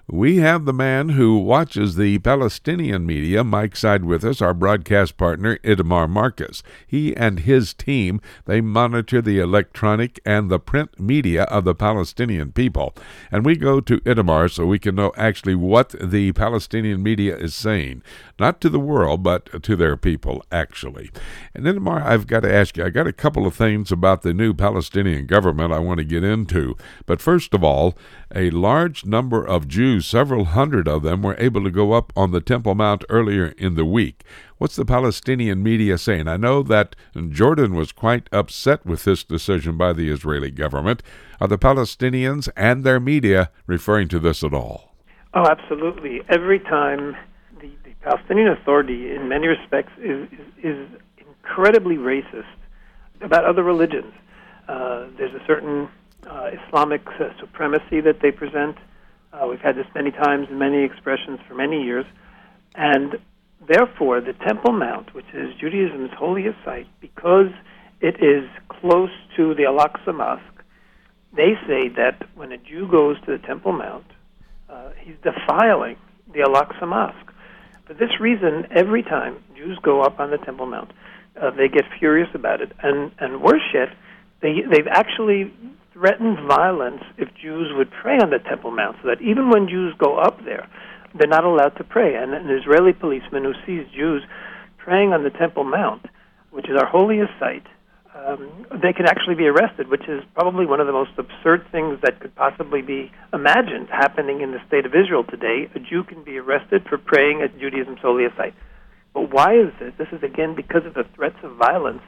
We have the man who watches the Palestinian media, Mike Side, with us, our broadcast partner, Itamar Marcus. He and his team, they monitor the electronic and the print media of the Palestinian people. And we go to Itamar so we can know actually what the Palestinian media is saying. Not to the world, but to their people, actually. And Itamar, I've got to ask you, I got a couple of things about the new Palestinian government I want to get into. But first of all, a large number of Jews, several hundred of them, were able to go up on the Temple Mount earlier in the week. What's the Palestinian media saying? I know that Jordan was quite upset with this decision by the Israeli government. Are the Palestinians and their media referring to this at all? Oh, absolutely. Every time the Palestinian Authority, in many respects, is incredibly racist about other religions. There's a certain Islamic supremacy that they present. We've had this many times in many expressions for many years. And therefore, the Temple Mount, which is Judaism's holiest site, because it is close to the Al-Aqsa Mosque, they say that when a Jew goes to the Temple Mount, he's defiling the Al-Aqsa Mosque. For this reason, every time Jews go up on the Temple Mount, they get furious about it. And worse yet, they've actually threatened violence if Jews would pray on the Temple Mount, so that even when Jews go up there, they're not allowed to pray. And an Israeli policeman who sees Jews praying on the Temple Mount, which is our holiest site, they can actually be arrested, which is probably one of the most absurd things that could possibly be imagined happening in the state of Israel today. A Jew can be arrested for praying at Judaism's holiest site. But why is this? This is, again, because of the threats of violence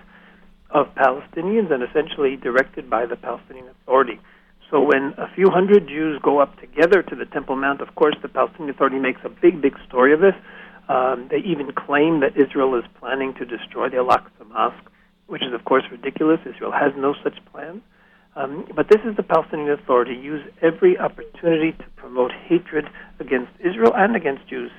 of Palestinians and essentially directed by the Palestinian Authority. So when a few hundred Jews go up together to the Temple Mount, of course, the Palestinian Authority makes a big story of this. They even claim that Israel is planning to destroy the Al-Aqsa Mosque, which is, of course, ridiculous. Israel has no such plans. But this is the Palestinian Authority use every opportunity to promote hatred against Israel and against Jews.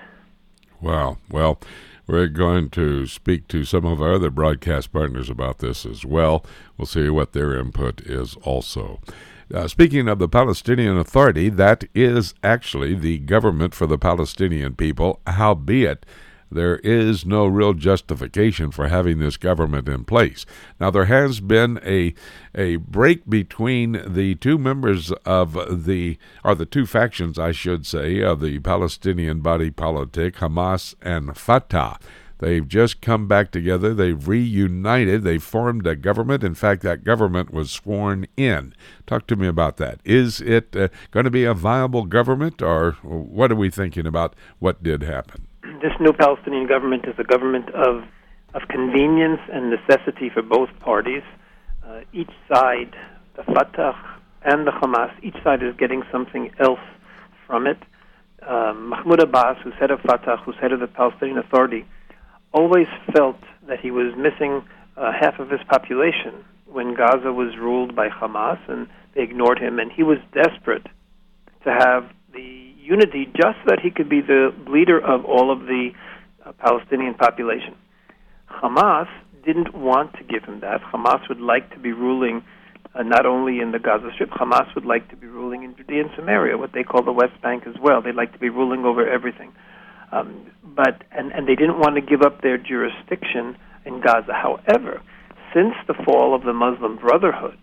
Wow. Well, we're going to speak to some of our other broadcast partners about this as well. We'll see what their input is also. Speaking of the Palestinian Authority, that is actually the government for the Palestinian people, howbeit there is no real justification for having this government in place. Now, there has been a break between the two members of the two factions, I should say, of the Palestinian body politic, Hamas and Fatah. They've just come back together. They've reunited. They formed a government. In fact, that government was sworn in. Talk to me about that. Is it going to be a viable government, or what are we thinking about what did happen? This new Palestinian government is a government of convenience and necessity for both parties. Each side, the Fatah and the Hamas, each side is getting something else from it. Mahmoud Abbas, who's head of Fatah, who's head of the Palestinian Authority, always felt that he was missing half of his population when Gaza was ruled by Hamas, and they ignored him, and he was desperate to have the unity just so that he could be the leader of all of the Palestinian population. Hamas didn't want to give him that. Hamas would like to be ruling not only in the Gaza Strip. Hamas would like to be ruling in Judea and Samaria, what they call the West Bank as well. They'd like to be ruling over everything. But they didn't want to give up their jurisdiction in Gaza. However, since the fall of the Muslim Brotherhood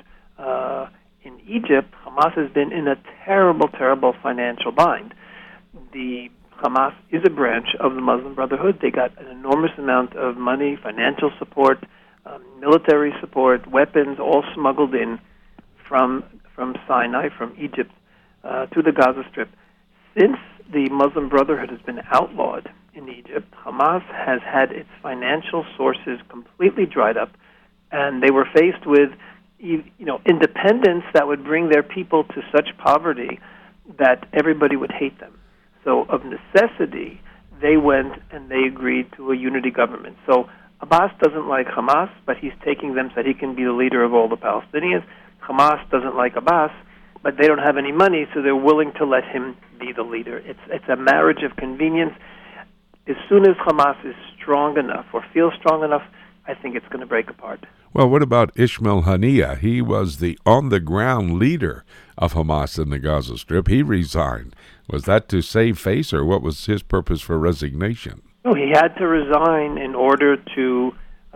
in Egypt, Hamas has been in a terrible financial bind. The Hamas is a branch of the Muslim Brotherhood. They got an enormous amount of money, financial support, military support, weapons, all smuggled in from Sinai, from Egypt, to the Gaza Strip. Since the Muslim Brotherhood has been outlawed in Egypt, Hamas has had its financial sources completely dried up, and they were faced with independence that would bring their people to such poverty that everybody would hate them. So of necessity, they went and they agreed to a unity government. So Abbas doesn't like Hamas, but he's taking them so that he can be the leader of all the Palestinians. Hamas doesn't like Abbas, but they don't have any money, so they're willing to let him be the leader. It's a marriage of convenience. As soon as Hamas is strong enough or feels strong enough, I think it's going to break apart. Well, what about Ismail Haniyeh? He was the on-the-ground leader of Hamas in the Gaza Strip. He resigned. Was that to save face, or what was his purpose for resignation? No, he had to resign in order to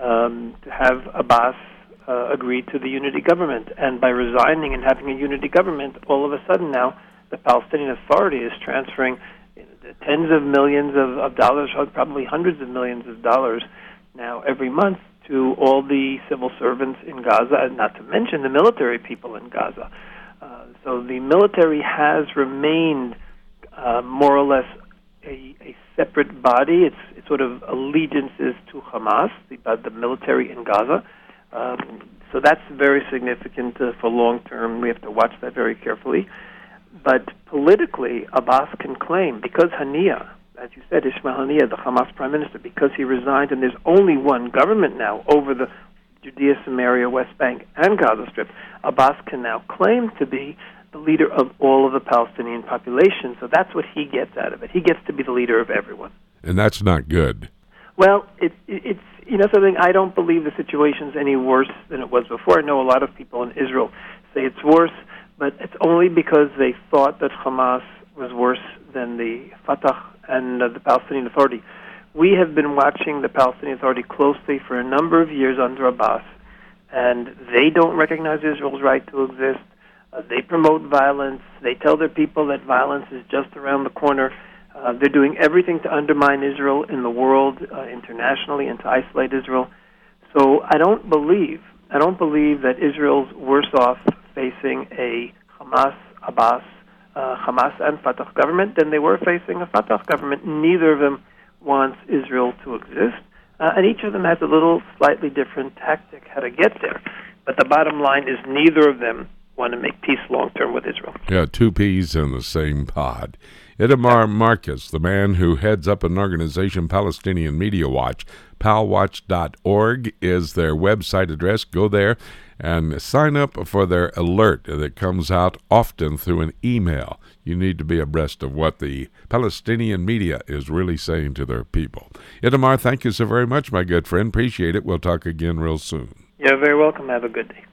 have Abbas agree to the unity government. And by resigning and having a unity government, all of a sudden now the Palestinian Authority is transferring tens of millions of dollars, probably hundreds of millions of dollars now every month to all the civil servants in Gaza, and not to mention the military people in Gaza. So the military has remained more or less a separate body. Its sort of allegiances to Hamas, the military in Gaza. So that's very significant for long term. We have to watch that very carefully. But politically, Abbas can claim, because Haniyeh, as you said, Ismail Haniyeh, the Hamas prime minister, because he resigned and there's only one government now over the Judea, Samaria, West Bank, and Gaza Strip, Abbas can now claim to be the leader of all of the Palestinian population. So that's what he gets out of it. He gets to be the leader of everyone. And that's not good. Well, it's something. I don't believe the situation's any worse than it was before. I know a lot of people in Israel say it's worse, but it's only because they thought that Hamas was worse than the Fatah and the Palestinian Authority. We have been watching the Palestinian Authority closely for a number of years under Abbas, and they don't recognize Israel's right to exist. They promote violence. They tell their people that violence is just around the corner. They're doing everything to undermine Israel in the world, internationally, and to isolate Israel. So I don't believe that Israel's worse off facing a Hamas, Abbas, Hamas and Fatah government than they were facing a Fatah government. Neither of them wants Israel to exist, and each of them has a little slightly different tactic how to get there. But the bottom line is neither of them want to make peace long-term with Israel. Yeah, two peas in the same pod. Itamar Marcus, the man who heads up an organization, Palestinian Media Watch, palwatch.org is their website address. Go there and sign up for their alert that comes out often through an email. You need to be abreast of what the Palestinian media is really saying to their people. Itamar, thank you so very much, my good friend. Appreciate it. We'll talk again real soon. You're very welcome. Have a good day.